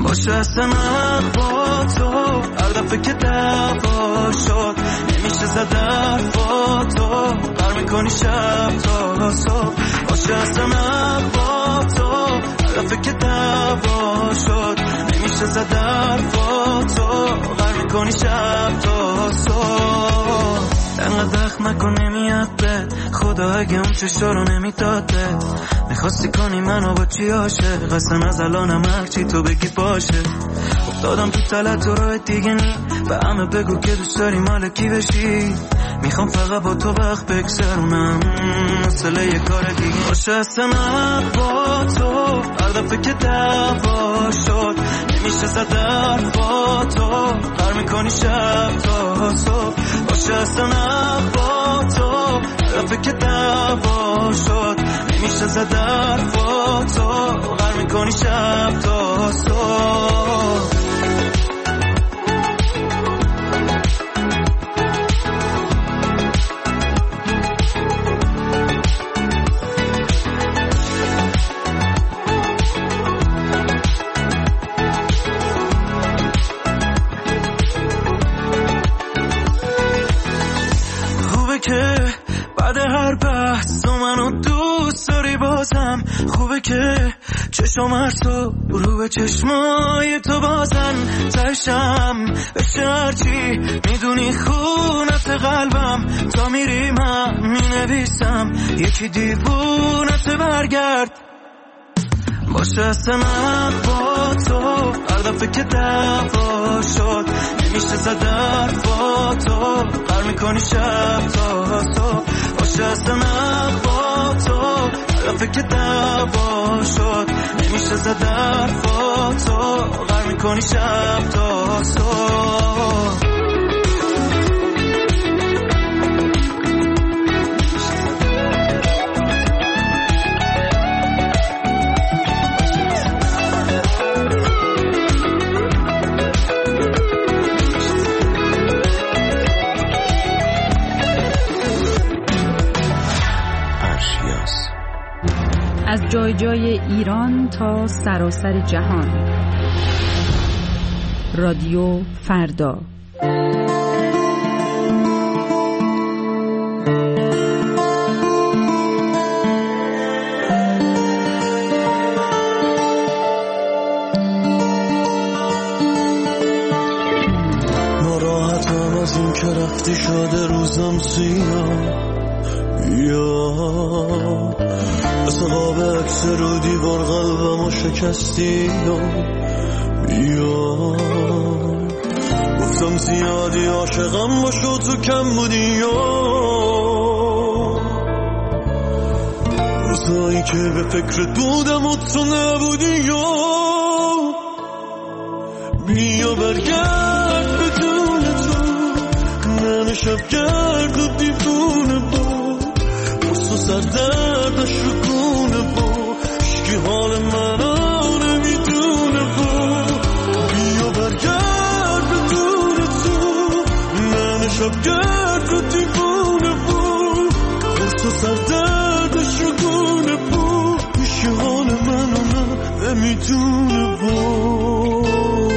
باشه اصلا با تو هر دفعه که دعوا شد نمیشه زد حرفا تو بر میکنی شب تا صبح باشه اصلا با تو هر دفعه که دعوا شد نمیشه زد حرفا تو بر میکنی شب تا صبح انقدر دخم نکن نمیاد بد خدا اگه اون چشا رو نمیداد بد میخواستی کنی منو با چی عاشق قسم از الانم هرچی تو بگی باشه افتادم تو تلت تو راه دیگه نی به همه بگو که دوست داری مال کی بشی میخوام فقط با تو وقت بگذرونم مثل یه کار دیگه باشه اصلا با تو هر دفعه که دعوا شد نمیشه زد حرفا تو بر میکنی شب تا صبح باشه اصلا با تو هر دفعه که دعوا شد نمیشه زد حرفا تو بر میکنی شب تا صبح بعد هر بحث تو منو دوست داری بازم خوبه که چشم هر تو رو به چشمای تو بازن ترشم بشه هرچی میدونی خونت قلبم تا میری من مینویسم یکی دیوونت برگرد باشه اصلا با تو هر دفعه که دعوا شد نمیشه زد حرفا تو بر میکنی شب تا صبح باشه اصلا با تو هر دفعه که دعوا شد نمیشه زد حرفا تو بر میکنی شب تا صبح از جای جای ایران تا سراسر جهان رادیو فردا ناراحتم از این که رفتی شده روزم سیاه مثل قاب عکس رو دیوار قلبمو شکستی گفتم زیادی عاشقم باشو تو کم بودی روزایی که به فکرت بودم و تو نبودی بیا برگرد بدون تو من شب گرد و دیوونه بود و سردرد شکونه بود اشکی حال منو نمیدونه بود بیا برگرد بدون تو من شب گرد و دیوونه بود و سردرد شکونه بود اشکی حال منو نمیدونه بود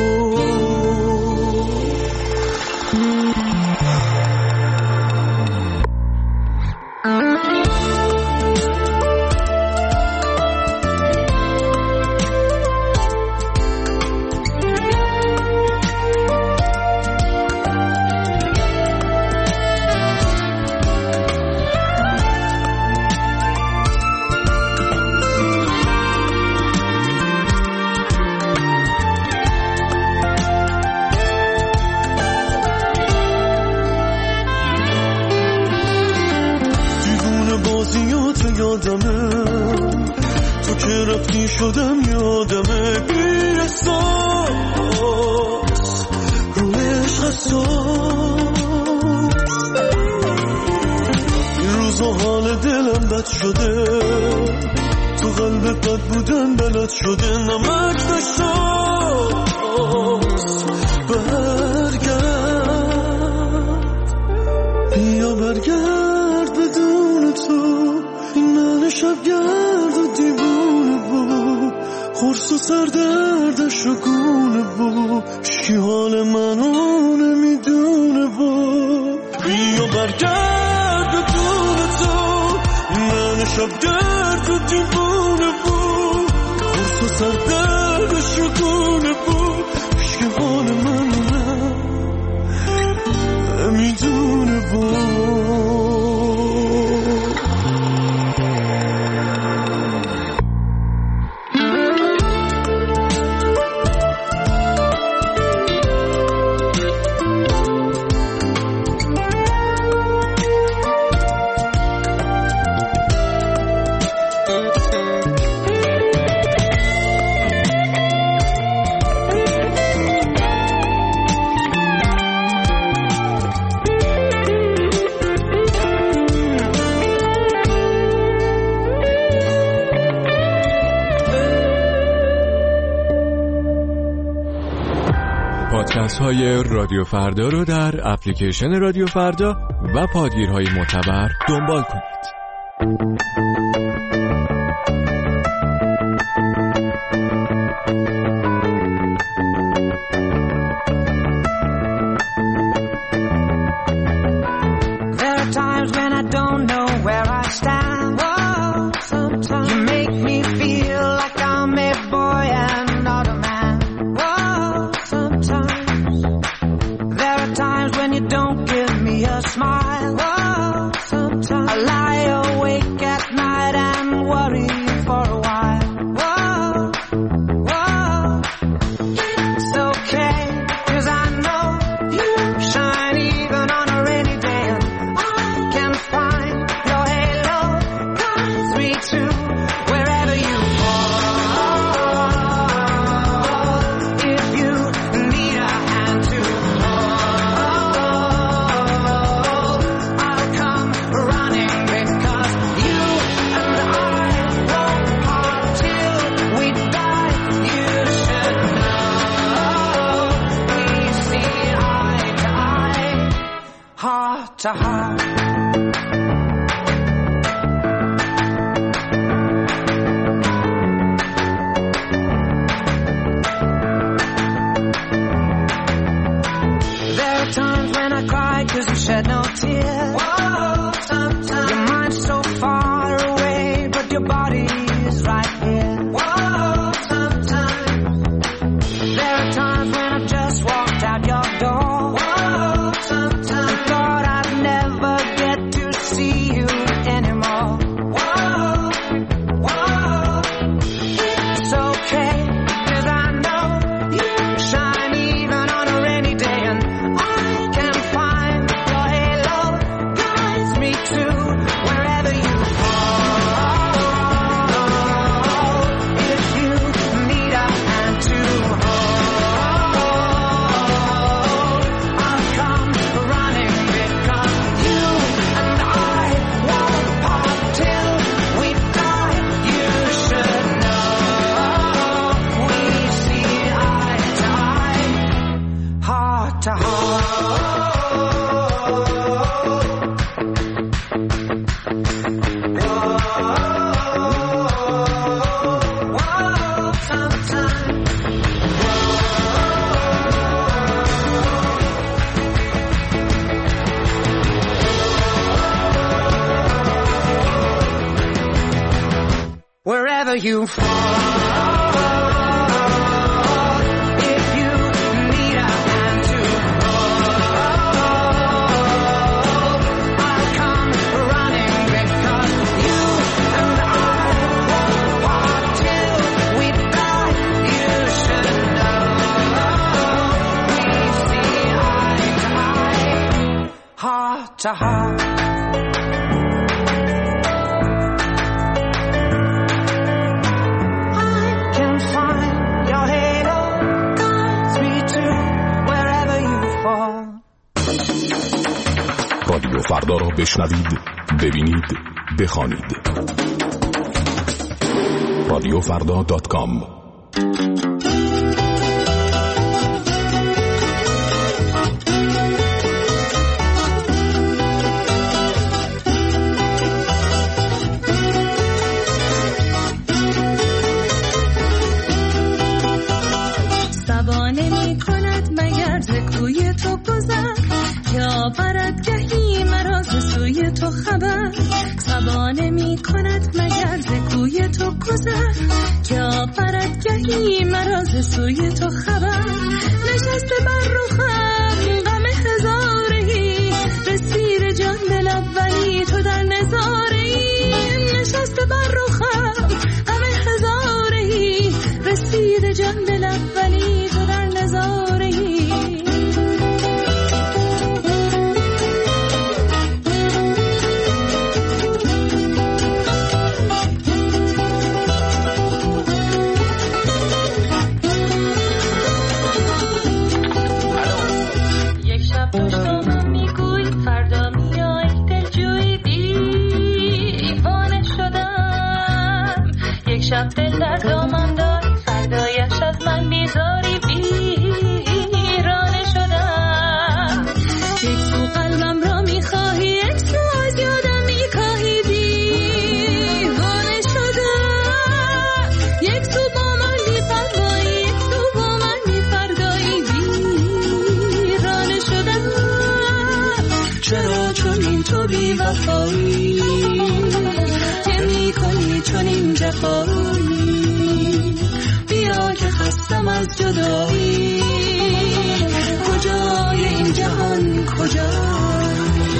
تو که رفتی شدم یادمه بی احساس روی عشق حساس این روزا حال دلم بد شده تو قلبت بد بودن بلد شده نمک نشاس برگرد بیا برگرد بدون تو این من شب گرد و دیوونه بود خورس و دردش رو گونه با شکی حال منو نمیدونه با بیا برگرد بدون تو من شب گرد و دیوونه با خورس و سر دردش رو گونه با شکی حال منو نمیدونه با پادکست های رادیو فردا رو در اپلیکیشن رادیو فردا و پادگیرهای معتبر دنبال کنید. You fall, if you need a hand to hold, I'll come running because you and I won't part till we die. You should know we see eye to eye, heart to heart. رادیو فردا را بشنوید، ببینید، بخوانید. radiofrda.com. صدا نمی کند مگر ز کوی تو گذر که آورد گهی مرا ز سوی تو خبر صدا نمی کند مگر ز کوی تو گذر که آورد گهی مرا ز سوی تو خبر نشسته بر رخم غم هزاری رسید جان دل اولی تو در نظاری نشسته بر رخم غم هزاری رسید جان دل اولی تو در نظاری شب دل در دامم داری فردایش از من بیزاری بیرانه شدم یک سو قلبم را میخواهی یک سو از یادم میکاهی دیوانه شدم یک سو با من بی‌پروایی یک سو با من بی‌فردایی ویرانه شدم چرا چنین تو بی‌وفایی که میکنی چنین جفایی بیا که خستم از جدایی کجای این جهان کجای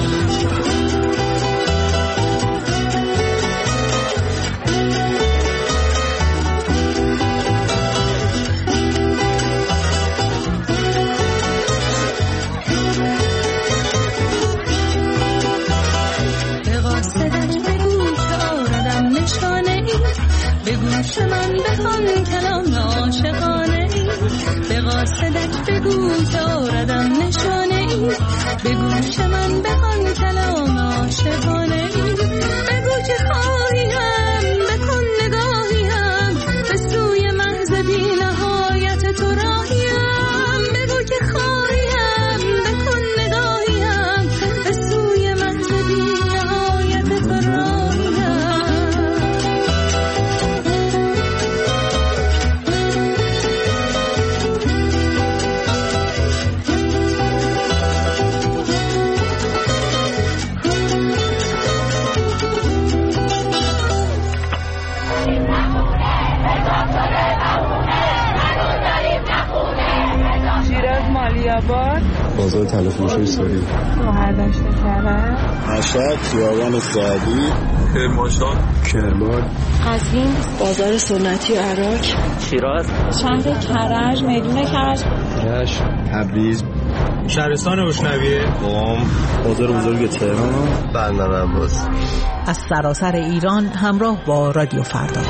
به گوش من بخوان کلام عاشقانه ای به قاصدک بگو که آردم نشانه ای به گوش من بخوان کلام عاشقانه ای بگو که خواهیم بکن نگاهیم به سوی محض بی نهایت تو راهیم بگو که خواهیم بکن نگاهیم به سوی محض بی نهایت تو راهیم بازار تلفروشی سوری مهردشت کرد مشهد خیابان سعدی کرمانشاه کرمان قزوین بازار سنتی عراق شیراز شهر کرج میدون کرج رشت تبریز شهرستان روشنویه قم بازار بزرگ تهران بندر عباس از سراسر ایران همراه با رادیو فردا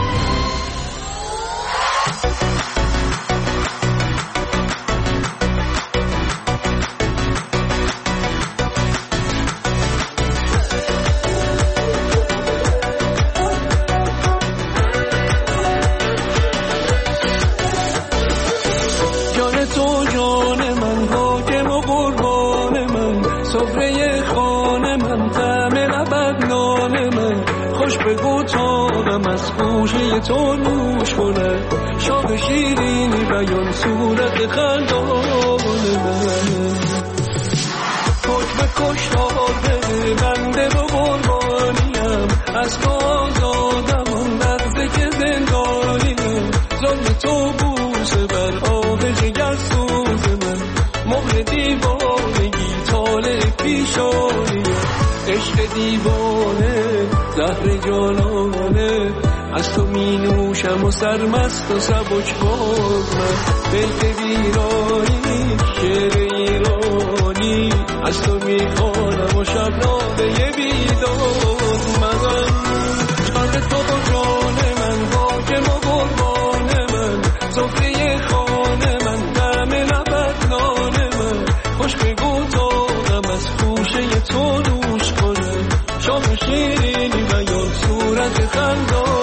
تو نوش کنه شام شیرینی بیان صورت خندان من حکم کشتار بده بنده و قربانیم از تو آزادم و نزدیک زندانیم ظلم تو بوسه بر آب جگر سوز من مهر دیوانگی طالع پیشانیم عشق دیوانه زهر جانانه از تو می نوشم و سرمست و سبک باز من بیت ویرانی شعر ایرانی از تو می خوانم و شب ناله بیداد من جان تو و جان من حاکم و قربان من سفره خانه من دم لبت نان من خوش بگو تاقم از خوشه تو نوش کنه شام شیرینی و یا صورت خندان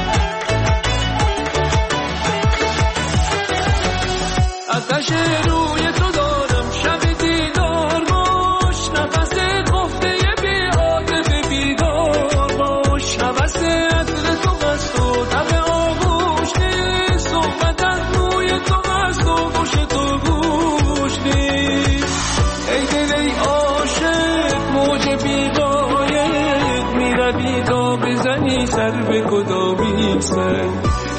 آتش روی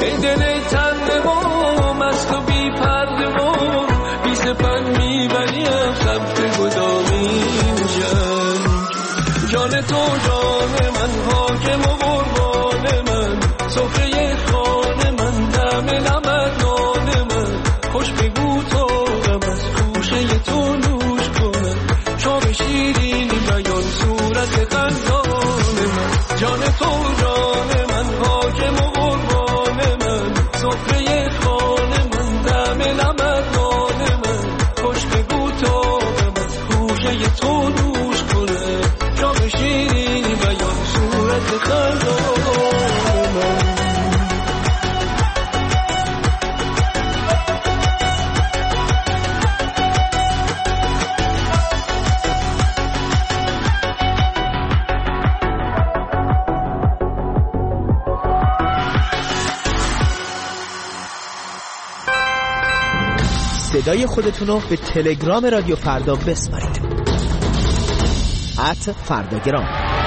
ای دل تنده و مست و بی پرده و بی سپن میبریم سمت گدامی جنگ. جان تو جان من حاکم و قربان من، سفره خانه من دم لبت نان من، خوش بگو تا غم از گوشه تو نوش کنم، چاب شیرینی بیان صورت خندان من. جان تو جان من حاکم و قربان من، سفره خانه من دم لبت نان من، خوش بگو تا غم از گوشه تو نوش کنم، چاب شیرینی بیان صورت خندان من. صدای خودتون رو به تلگرام رادیو فردا بسپارید. @فرداگرام.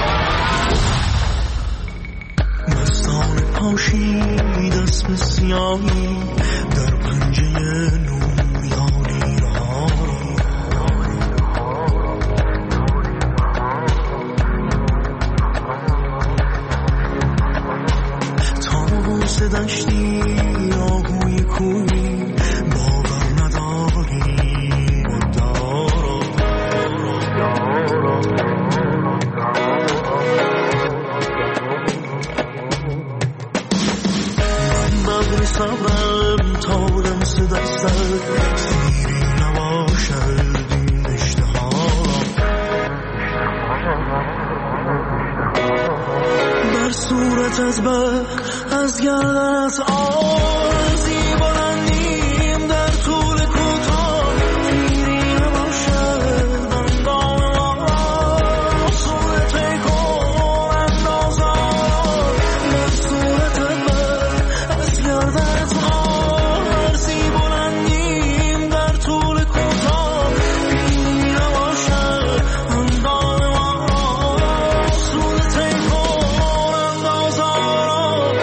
مستان پاشید اسم سیاهی در پنجه نومیانی رها، تابوس دشتی آهوی کوی باور نداری مدارا. من بغل صبرم تا لمس دستت سیری نباشد این اشتها، بر صورتت بر از گردنت آرزی بلندیم در طول کوتاه، پیری نباشد اندام ما، صورت کن اندازان، بر صورتت بر از گردنت آرزی بلندیم در طول کوتاه، پیری نباشد اندام ما، صورت کن اندازان.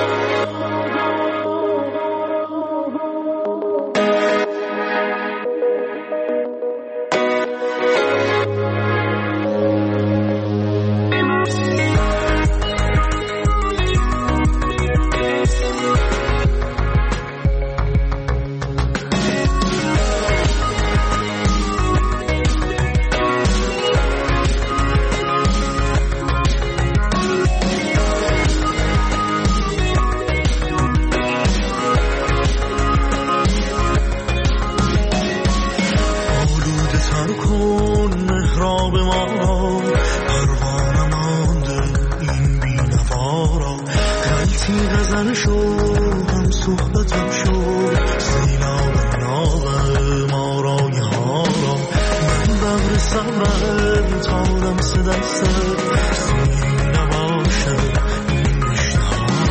آلوده تر کن محراب ما، پروانه مانده این بینوا را، غلطی غزل شو هم صحبتم شو، سیلاب ناب ما رای ها را، من بغل صبرم تا لمس دستت سیری نباشد این اشتها،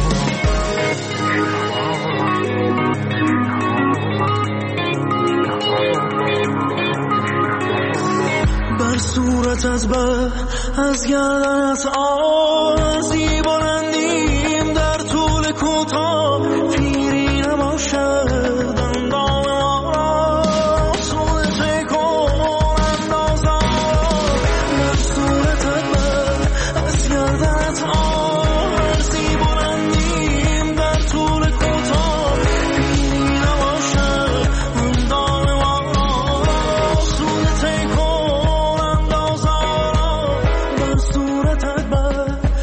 بر صورتت بر از گردنت آرزی بلندیم در طول کوتاه، پیری نباشد اندام ما، صورت کن اندازان، بر صورتت بر از گردنت آرزی بلندیم در طول کوتاه، پیری نباشد اندام ما، صورت کن اندازان، بر صورتت بر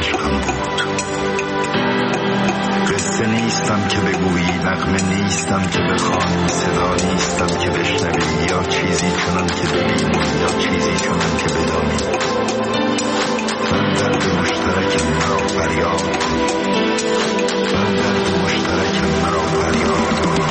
عشقم بود. قصه نیستم که بگویی، نغمه نیستم که بخوانی، صدا نیستم که بشنوی، یا چیزی چنان که ببینی یا چیزی چنان که بدانی. من درد مشترک مرا فریاد کن، من درد مشترک مرا فریاد کن.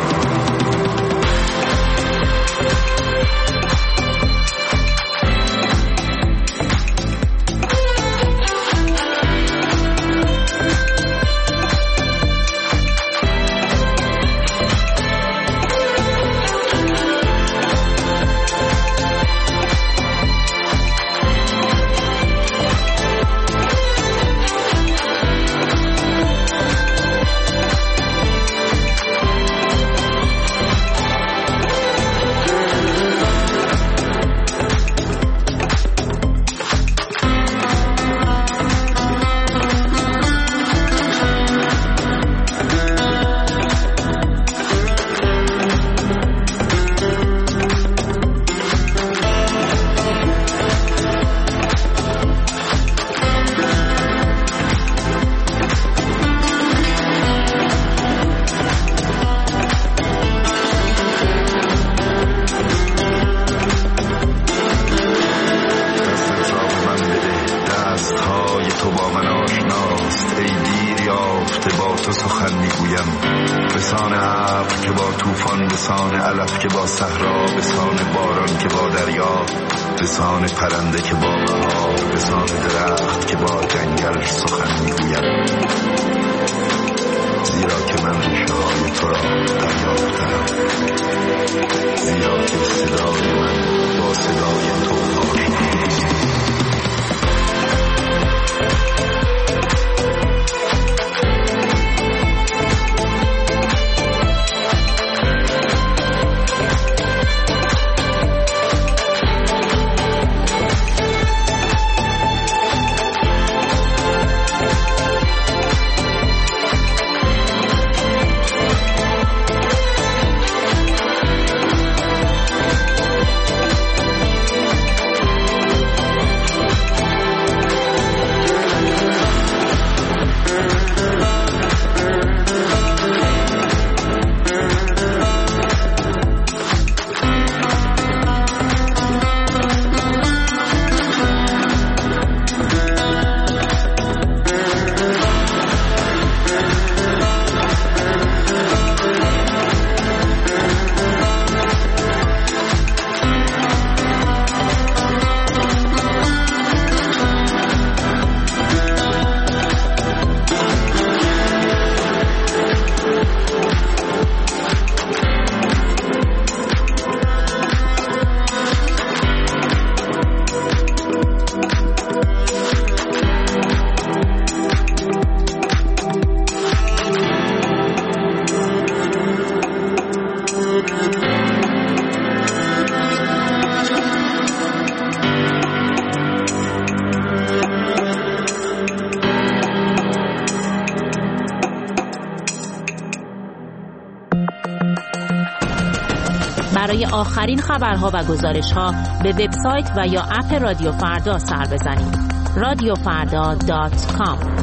برای آخرین خبرها و گزارش‌ها به وبسایت و یا اپ رادیو فردا سر بزنید. radiofarda.com.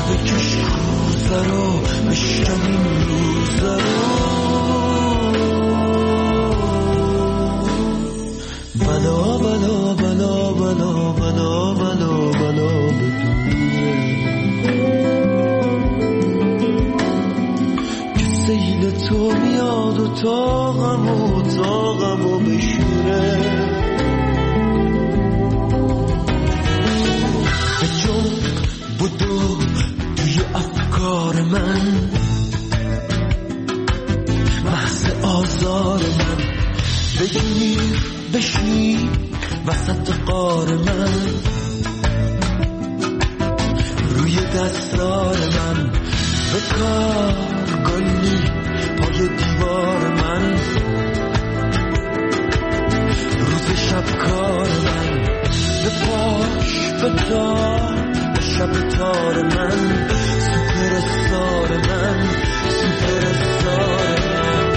رو بشکنیم روزه رو بلا بلا بلا بدونه که سیل تو میاد و طاقمو بشوره به جون بدو توی افکار من محض آزار من بگیر بشی وسط قار من روی دستار من بکار گلی پای دیوار من روز شب کار من بپاش بتار به شب تار من سوپرستار من سوپرستار من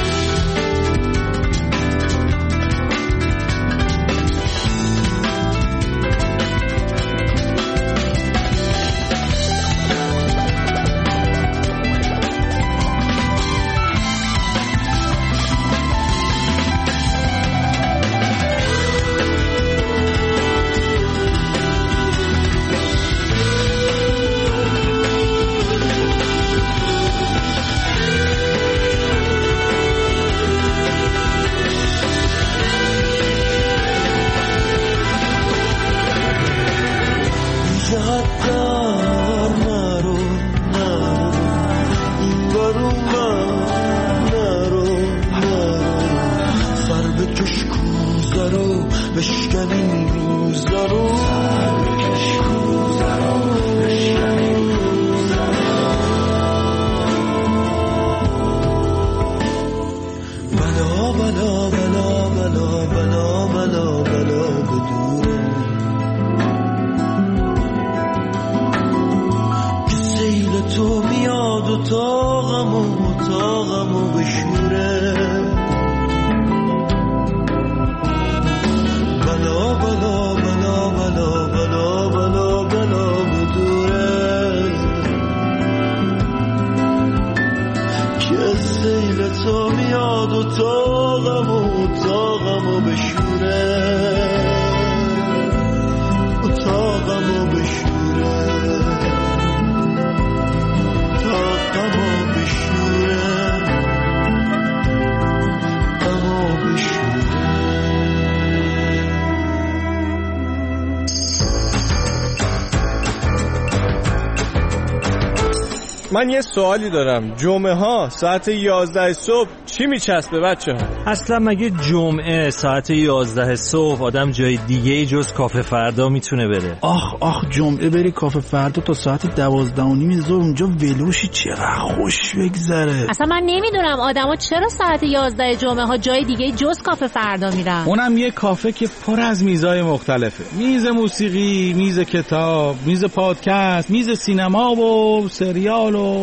من یه سوالی دارم. جمعه ها ساعت 11 صبح چی میچسبه بچه ها؟ اصلا مگه جمعه ساعت 11 صبح آدم جای دیگه جز کافه فردا میتونه بره؟ آخ جمعه بری کافه فردا تا ساعت 12:30 ظهر اونجا ولوشی چقدر خوش بگذره. اصلا من نمیدونم آدما چرا ساعت 11 جمعه ها جای دیگه جز کافه فردا میرن. اونم یه کافه که پر از میزای مختلفه. میز موسیقی، میز کتاب، میز پادکست، میز سینما و سریال و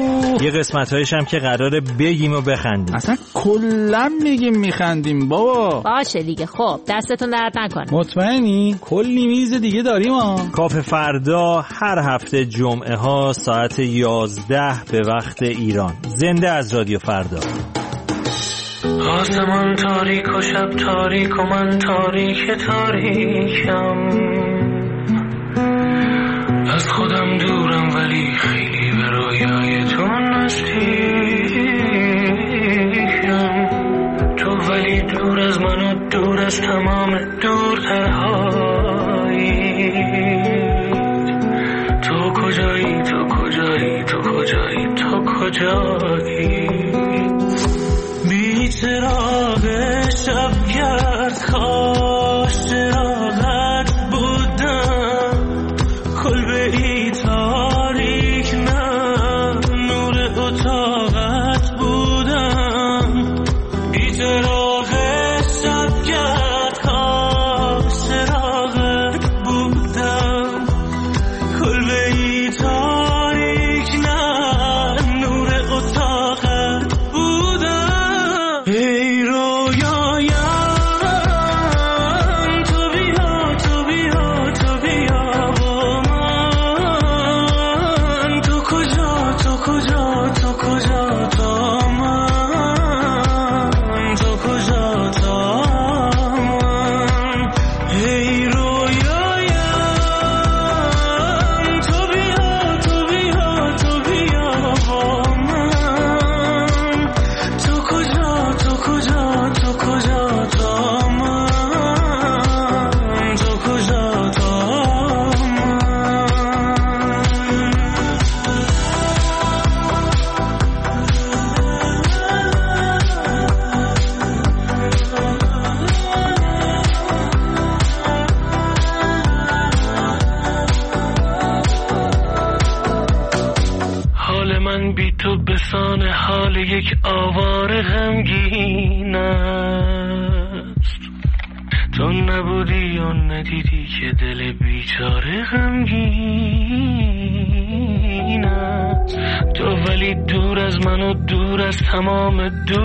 یه قسمت‌هایش هم که قراره بگیم و بخندیم. اصلا کلا میگیم میخندیم بابا. باشه دیگه. خب دستتون درد نکنه. مطمئنی؟ کلی میز دیگه داریم ها. کافه فردا هر هفته جمعه ها ساعت 11 به وقت ایران. زنده از رادیو فردا. آسمان تاریک و شب تاریک و من تاریکم، از خودم دورم ولی خیلی به رویای تو نزدیکم. تو ولی دور از من و دور از تمام دورترهایی. تو کجایی تو کجایی تو کجایی تو کجایی؟ بی چراغ شبگرد کاش چراغت بودم، کلبه ای تاریک نه نور اتاقت بودم. بی چراغ شبگرد کاش چراغت بودم، کلبه ای تاریک نه نور اتاقت من بی تو بسان حال یک آواره غمگین است. تو نبودی و ندیدی که دل بیچاره غمگین است. تو ولی دور از من و دور از تمام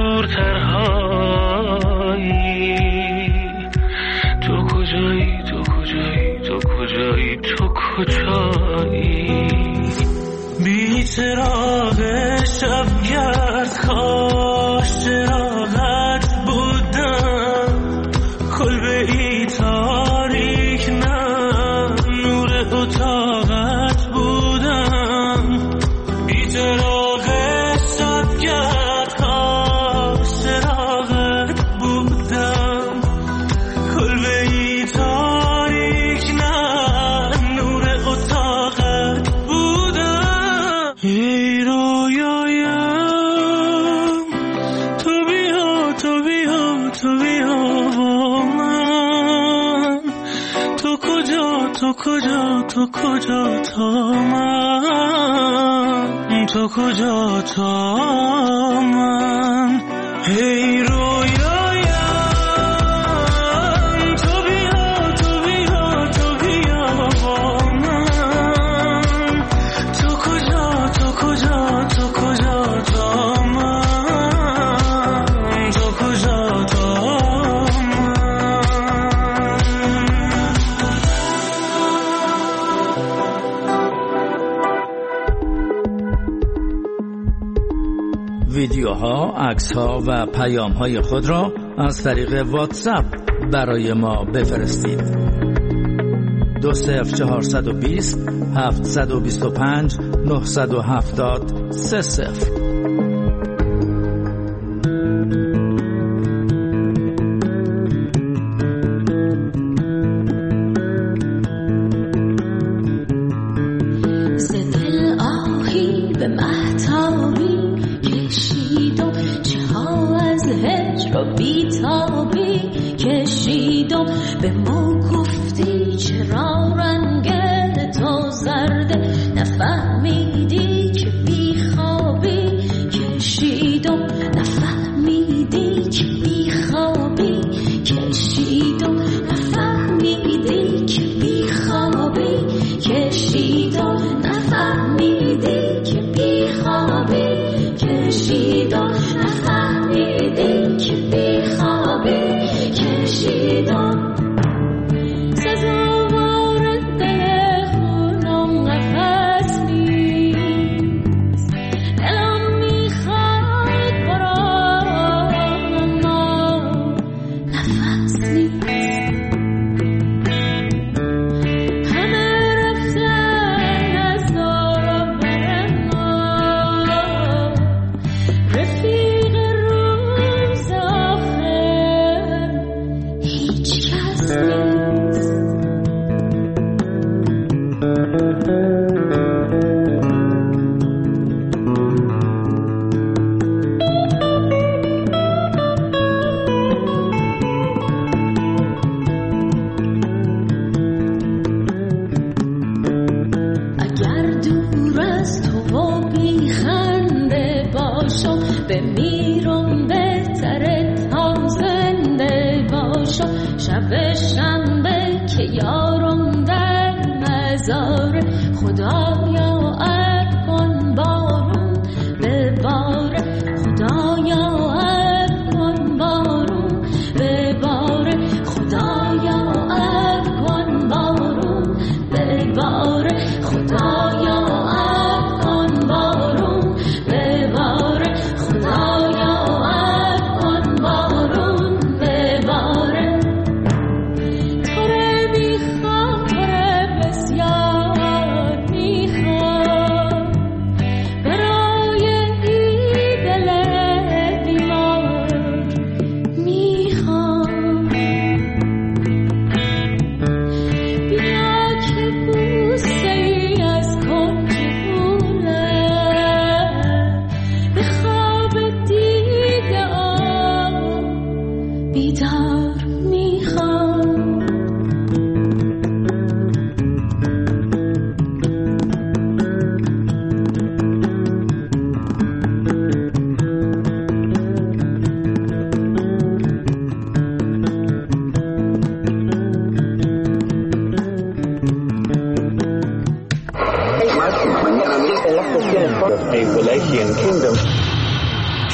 دورترهایی. تو کجایی تو کجایی تو کجایی تو کجایی؟ بی چراغ شبگرد کاش چراغت بودم. کلبه ای تاریک نه نور اتاقت بودم. بی چراغ شبگرد کاش چراغت بودم. کلبه ای تاریک نه نور اتاقت بودم. ای رویایم تو بیا تو بیا تو بیا با من. تو کجا تو کجا تو کجا تا من. تو کجا تا من. ای رویایم تو بیا تو بیا تو بیا با من. تو کجا تو کجا تو کجا تا من. تو کجا تا ویدیوها، عکس‌ها و پیام‌های خود را از طریق واتساپ برای ما بفرستید. 20420 725 970 30.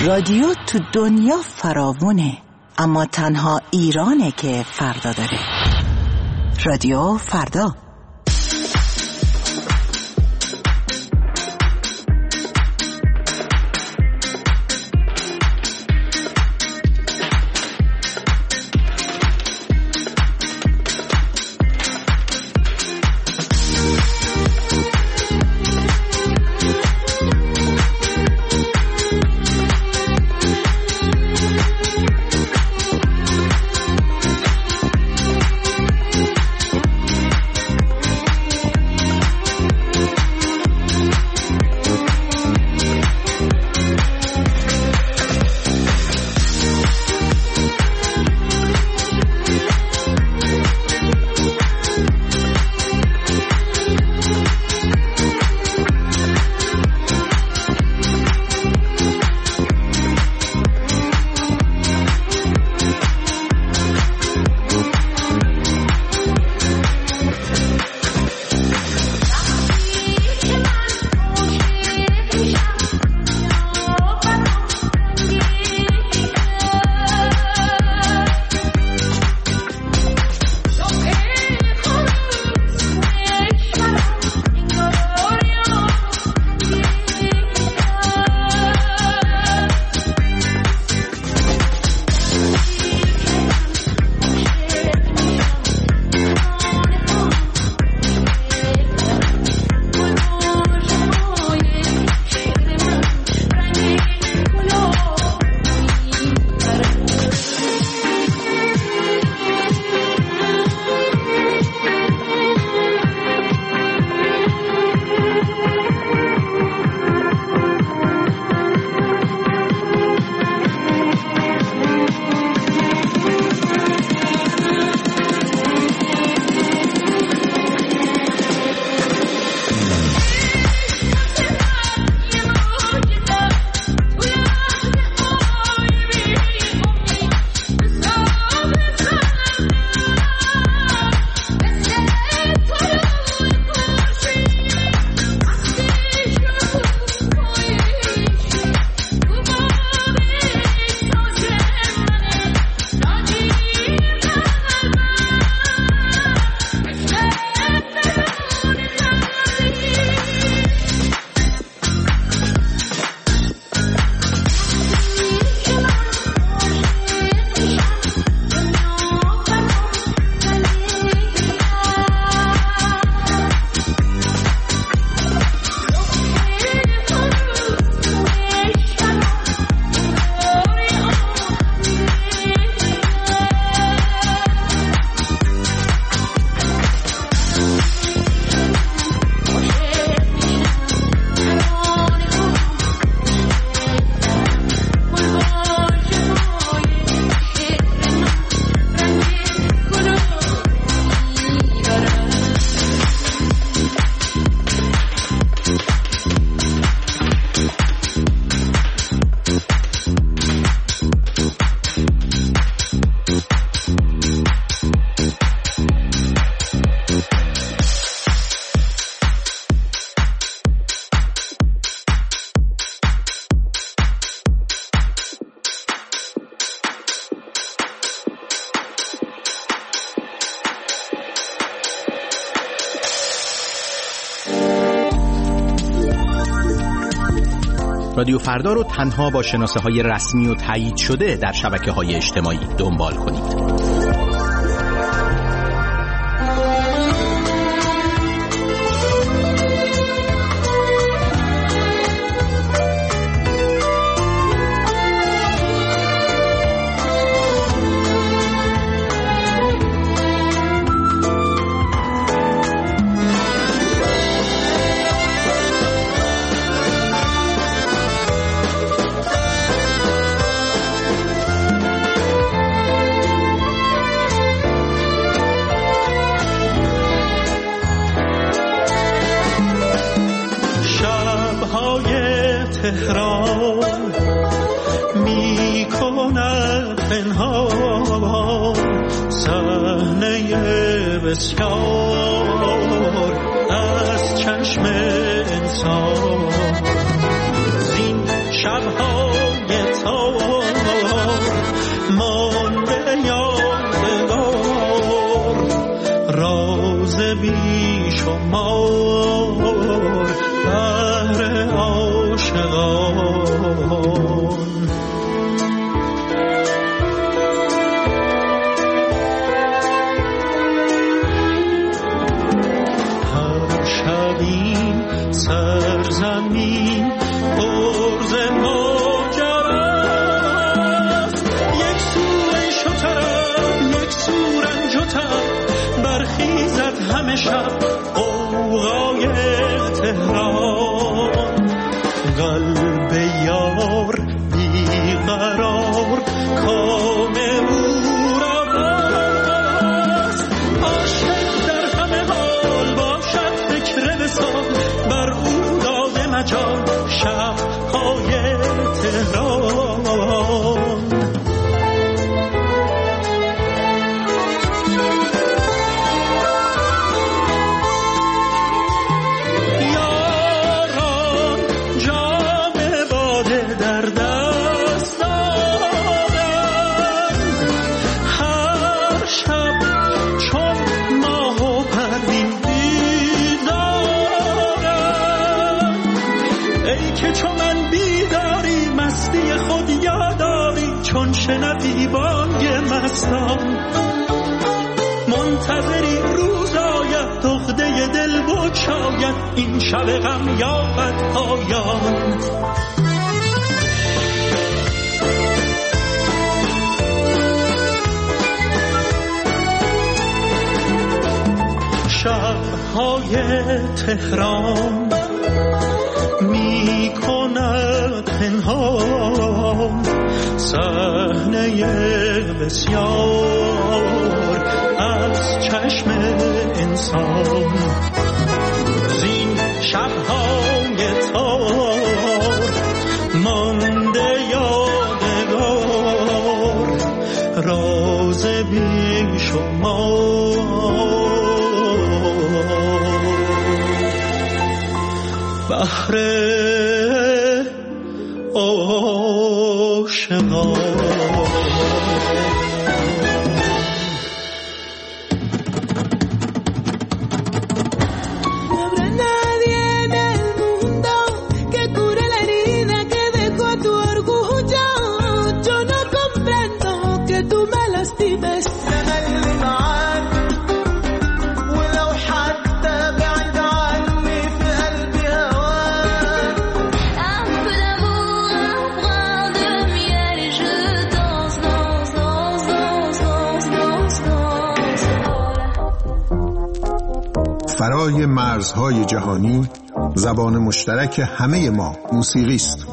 رادیو تو دنیا فراوونه، اما تنها ایرانه که فردا داره. رادیو فردا. رادیو فردا رو تنها با شناسه‌های رسمی و تایید شده در شبکه‌های اجتماعی دنبال کنید. تهران می کند پنهان صحنه بسیار از چشم انسان زین شبهای بهار بهر عاشقان. هر شبی سرزمین پرز ماجراست، یک سو عیش و طرب یک سو رنج و تب، برخیزد همه شب غوغای تهران. قلب یار بیقرار کام او را راست، عاشق در همه حال باشد فکر وصال، بر او داده مجال شب‌های تهران. چون شنوی بانگ مستان، منتظری روز آید دغده دل بگشاید، این شب غم یابد پایان. شب‌های تهران می کند پنهان صحنه بسیار از چشم انسان. زین شب‌های تار مانده یادگار، راز بی شمار. بحر عاشقان. فرای مرزهای جهانی زبان مشترک همه ما موسیقی است.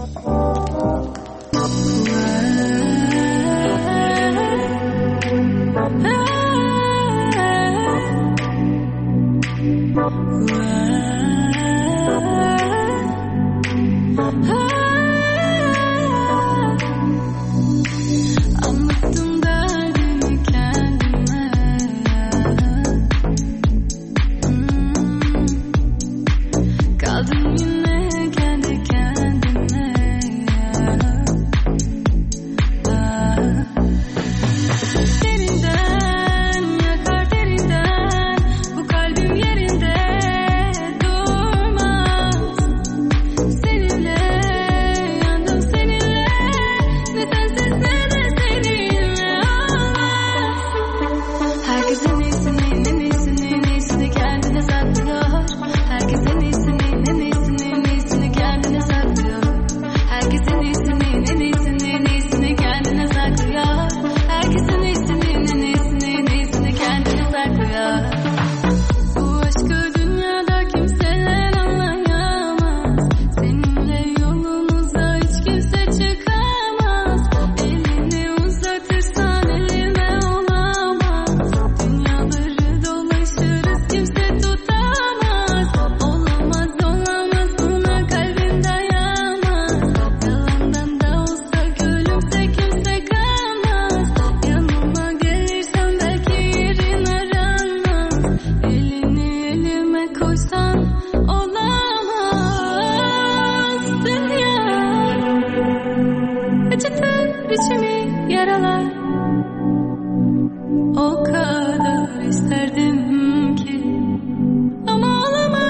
O kadar isterdim ki ama olamaz.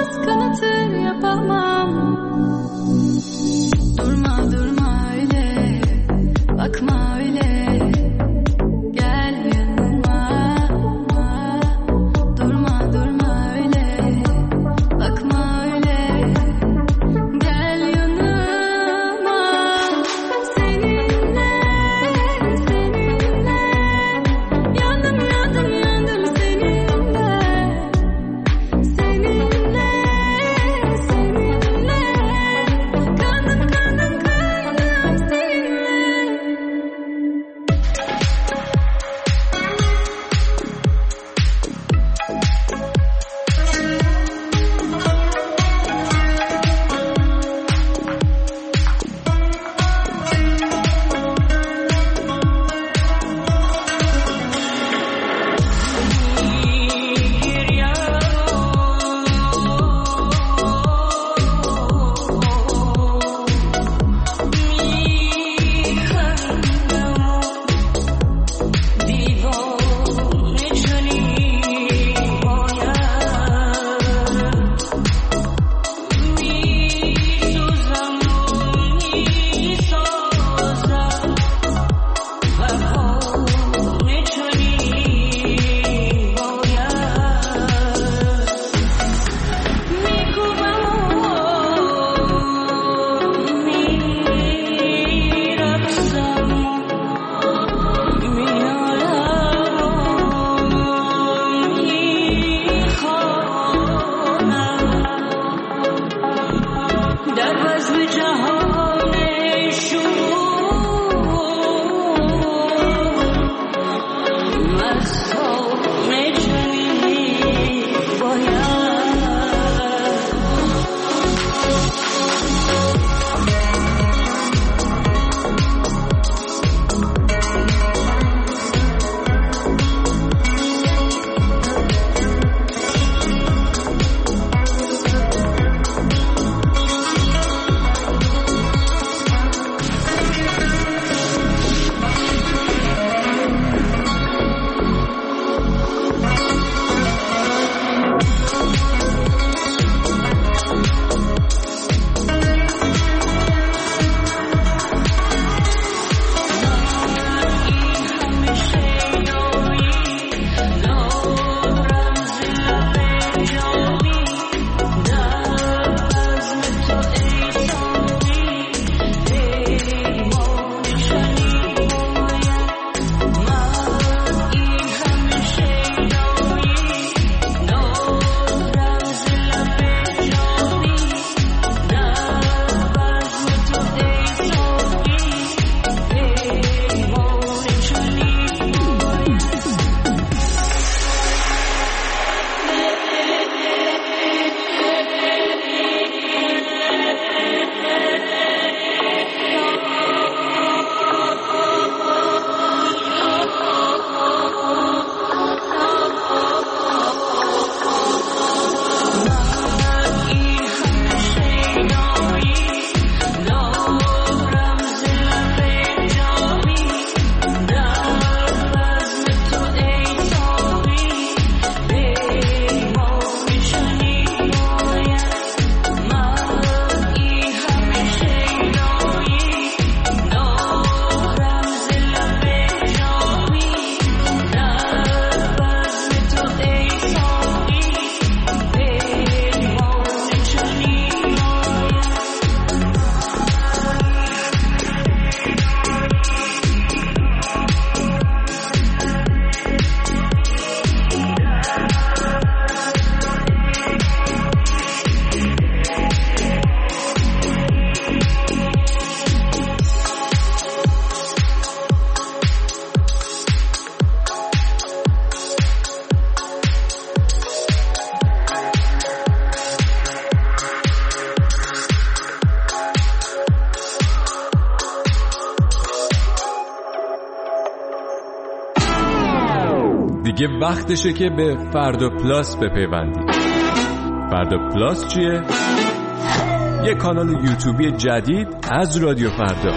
دیگه وقتشه که به فردا پلاس بپیوندید. فردا پلاس چیه؟ یه کانال یوتیوبی جدید از رادیو فردا.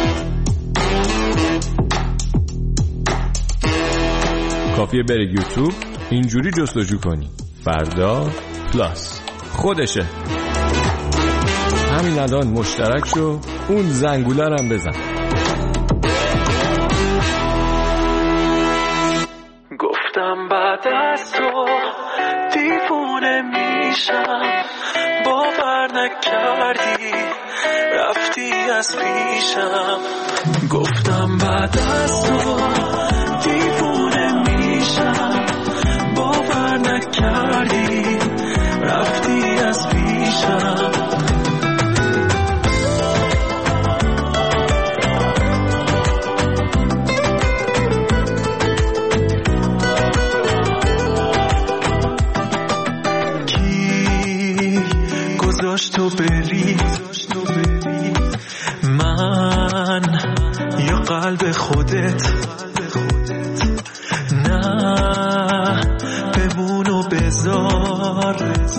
کافیه بری یوتیوب، اینجوری جستجو کنی فردا پلاس، خودشه. همین الان مشترک شو، اون زنگوله رو هم بزن. گفتم بعد از تو دیوونه میشم، باور نکردی رفتی از پیشم. گفتم بعد از تو دیوونه میشم، باور نکردی رفتی از پیشم. تو بری من یا قلب خودت، نه بمون و بذار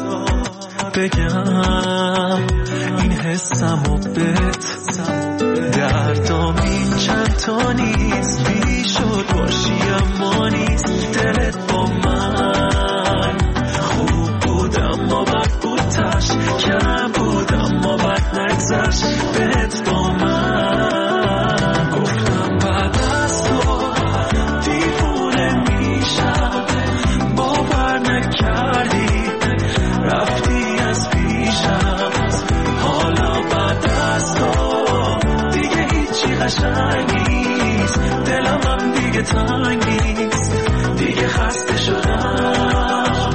بگم این حسم و بت. دردام این چند تا نیست، بی شد باشی اما نیست. دلت با من خوب بود اما بد بود، تش کم بود اما بد نگذشت بهت با من. گفتم بعد از تو دیوونه میشم، باور نکردی رفتی از پیشم. حالا بعد از تو دیگه هیچی قشنگ نیست، دلم هم دیگه تنگ نیست، دیگه خسته شدم.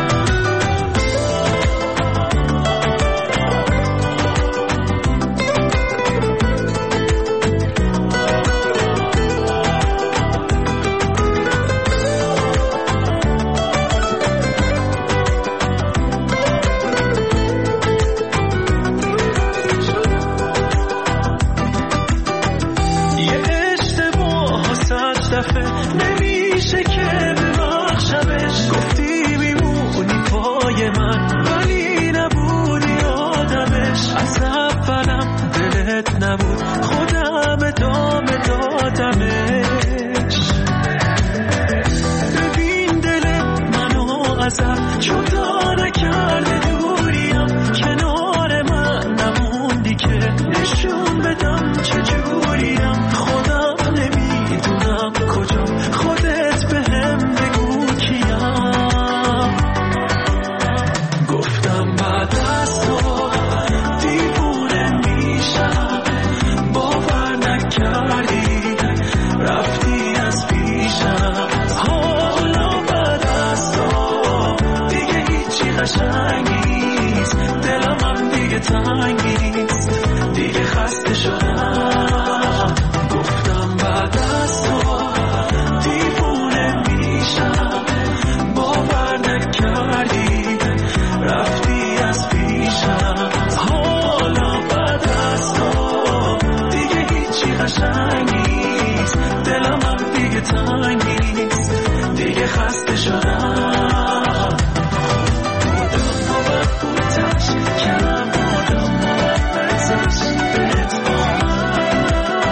نمیشه که ببخشمش، گفتی میمونی پای من ولی نبودی آدمش. از اولم دلت نبود، خودم ادامه دادمش. ببین دلت منو ازت جدا نکرده، دوریم کنار من نموندی که نشون بدم چجوریم. خودم نمیدونم کجا، خودت بهم بگو کیم. گفتم بعد از تو دیوونه میشم، باور نکردی رفتی از پیشم. حالا بعد از تو دیگه هیچی قشنگ نیست، دلم هم دیگه تنگ نیست، دیگه خسته شدم. گفتم بعد از تو دیوونه میشم، باور نکردی رفتی از پیشم. حالا بعد از تو دیگه هیچی قشنگ نیست، دلم هم دیگه تنگ نیست، دیگه خسته شدم. بودم و بد بود، تش کم بودم و بد نگذشت بهت با من.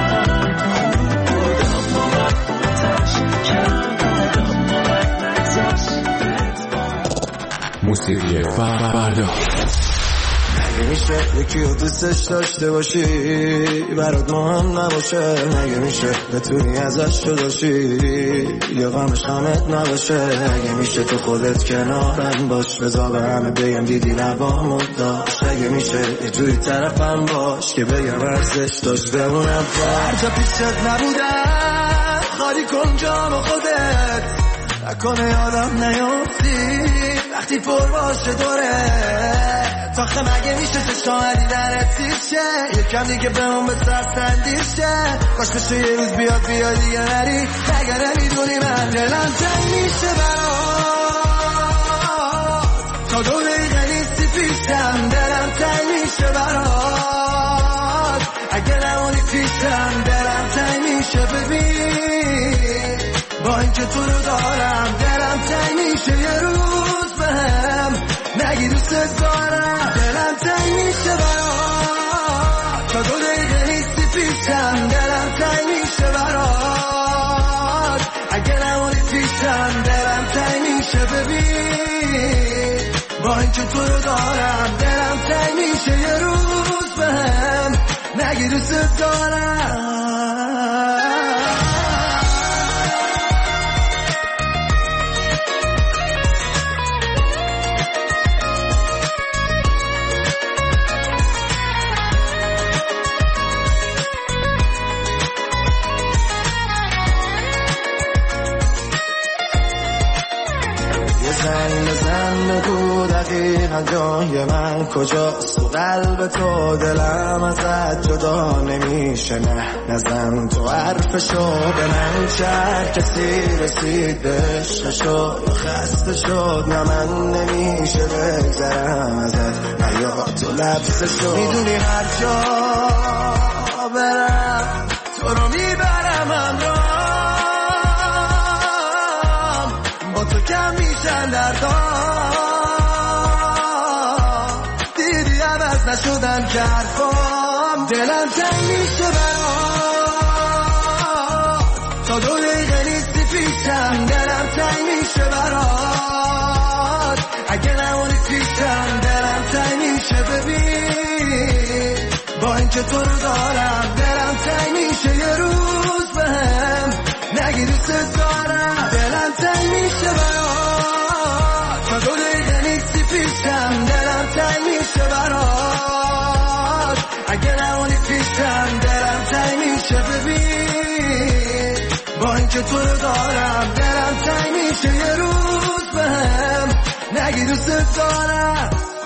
خوب بودم و بد بود، تش کم بودم و بد نگذشت بهت با من. موسیقی فردا. مگه میشه یکی رو دوستش داشته باشی برات مهم نباشه؟ مگه میشه بتونی ازش جداشی یا غمش غمت نباشه؟ مگه میشه تو خودت کنارم باش، بذار به همه بگم دیدی لبامو داشت؟ مگه میشه یه جوری طرفم باش که بگم ارزش داشت بمونم هر جا پیشت نبودم؟ خالی کن جام خودت، نکنه یادم نیافتی وقتی پر باشه دوره. تاخه مگه میشه چشامدی درت تیشه، یکم دیگه بمون به سر سندیشه. کاش بشه یه روز بیاد دیگه نری، مگه نمیدونی من دلم تنگ میشه برات. تا 2 دقیقه نیستی پیشم، دلم تنگ میشه برات. اگه نمونی پیشم دلم تنگ میشه. ببین با اینکه تو رو دارم تو رو دارم دلم تنگ میشه یه روز بهم نگی دوست دارم. زن بگو دقیقا جای من کجاست تو قلب تو دلم ازت جدا نمیشه نه نزن تو حرفشو به من چه کسی رسید به عشقشو یا خسته شد نه من نمیشه بگذرم ازت نه یا تو لبسشو میدونی هر جا برم تو رو میبرم همراه با تو کم میشن دردام دیدی عوض نشدن حرفام دلم تنگ میشه برات تا 2 دقیقه نیستی پیشم دلم تنگ میشه برات اگه نمونی پیشم دلم تنگ میشه ببین با اینکه تو رو دارم دلم تنگ میشه یه روز بهم نگی دوست دارم دلم تنگ میشه برات تا 2 دقیقه نیستی پیشم دلم تنگ میشه برات اگه نمونی پیشم دلم تنگ میشه ببین با اینکه تو رو دارم دلم تنگ میشه یه روز بهم نگی دوست دارم.